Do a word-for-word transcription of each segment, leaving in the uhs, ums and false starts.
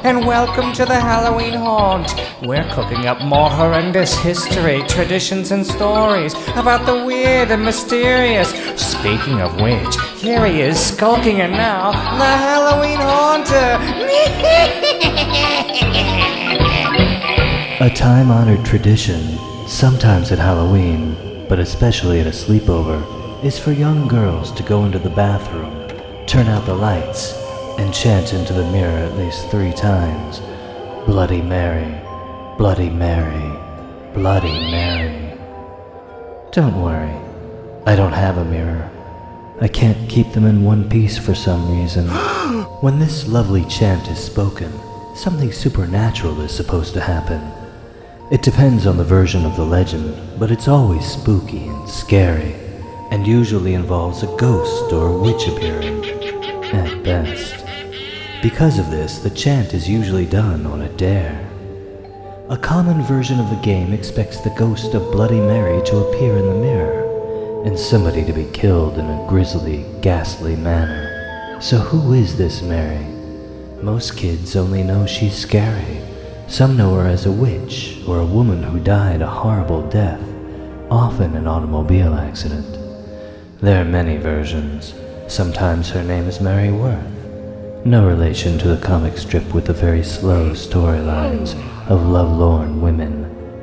and welcome to the Halloween Haunt. We're cooking up more horrendous history, traditions, and stories about the weird and mysterious. Speaking of which, here he is skulking in now, the Halloween Haunter. A time-honored tradition, sometimes at Halloween, but especially at a sleepover, is for young girls to go into the bathroom, turn out the lights, and chant into the mirror at least three times, Bloody Mary, Bloody Mary, Bloody Mary. Don't worry, I don't have a mirror. I can't keep them in one piece for some reason. When this lovely chant is spoken, something supernatural is supposed to happen. It depends on the version of the legend, but it's always spooky and scary, and usually involves a ghost or a witch appearing, at best. Because of this, the chant is usually done on a dare. A common version of the game expects the ghost of Bloody Mary to appear in the mirror, and somebody to be killed in a grisly, ghastly manner. So who is this Mary? Most kids only know she's scary. Some know her as a witch, or a woman who died a horrible death, often an automobile accident. There are many versions. Sometimes her name is Mary Worth. No relation to the comic strip with the very slow storylines of lovelorn women.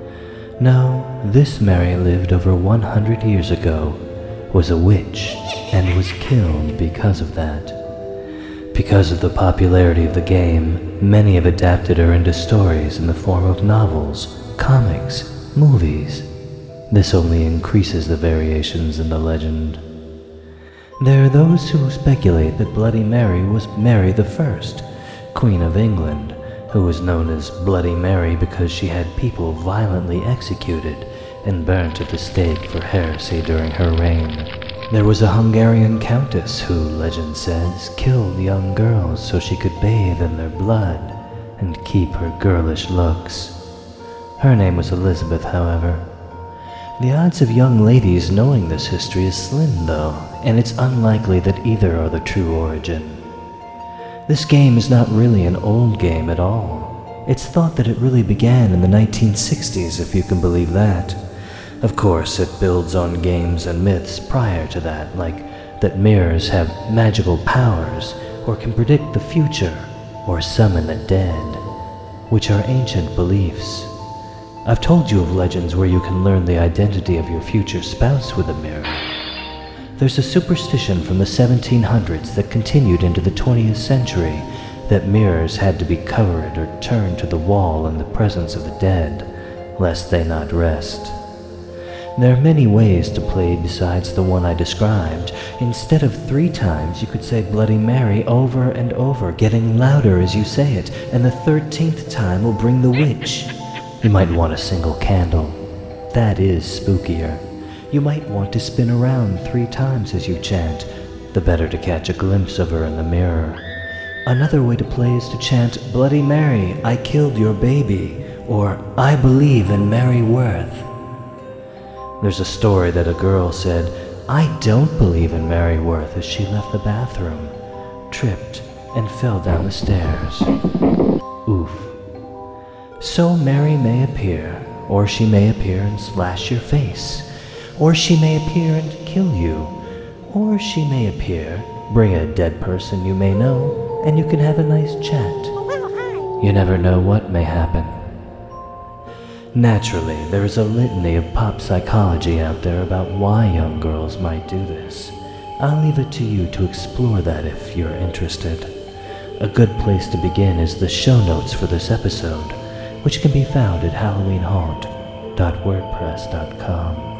No, this Mary lived over one hundred years ago, was a witch, and was killed because of that. Because of the popularity of the game, many have adapted her into stories in the form of novels, comics, movies. This only increases the variations in the legend. There are those who speculate that Bloody Mary was Mary the First, Queen of England, who was known as Bloody Mary because she had people violently executed and burnt at the stake for heresy during her reign. There was a Hungarian countess who, legend says, killed young girls so she could bathe in their blood and keep her girlish looks. Her name was Elizabeth, however. The odds of young ladies knowing this history is slim, though, and it's unlikely that either are the true origin. This game is not really an old game at all. It's thought that it really began in the nineteen sixties, if you can believe that. Of course, it builds on games and myths prior to that, like that mirrors have magical powers, or can predict the future, or summon the dead, which are ancient beliefs. I've told you of legends where you can learn the identity of your future spouse with a mirror. There's a superstition from the seventeen hundreds that continued into the twentieth century that mirrors had to be covered or turned to the wall in the presence of the dead, lest they not rest. There are many ways to play besides the one I described. Instead of three times, you could say Bloody Mary over and over, getting louder as you say it, and the thirteenth time will bring the witch. You might want a single candle. That is spookier. You might want to spin around three times as you chant, the better to catch a glimpse of her in the mirror. Another way to play is to chant, Bloody Mary, I killed your baby, or I believe in Mary Worth. There's a story that a girl said, I don't believe in Mary Worth, as she left the bathroom, tripped, and fell down the stairs. Oof. So Mary may appear, or she may appear and slash your face, or she may appear and kill you, or she may appear, bring a dead person you may know, and you can have a nice chat. You never know what may happen. Naturally, there is a litany of pop psychology out there about why young girls might do this. I'll leave it to you to explore that if you're interested. A good place to begin is the show notes for this episode, which can be found at halloween haunt dot wordpress dot com.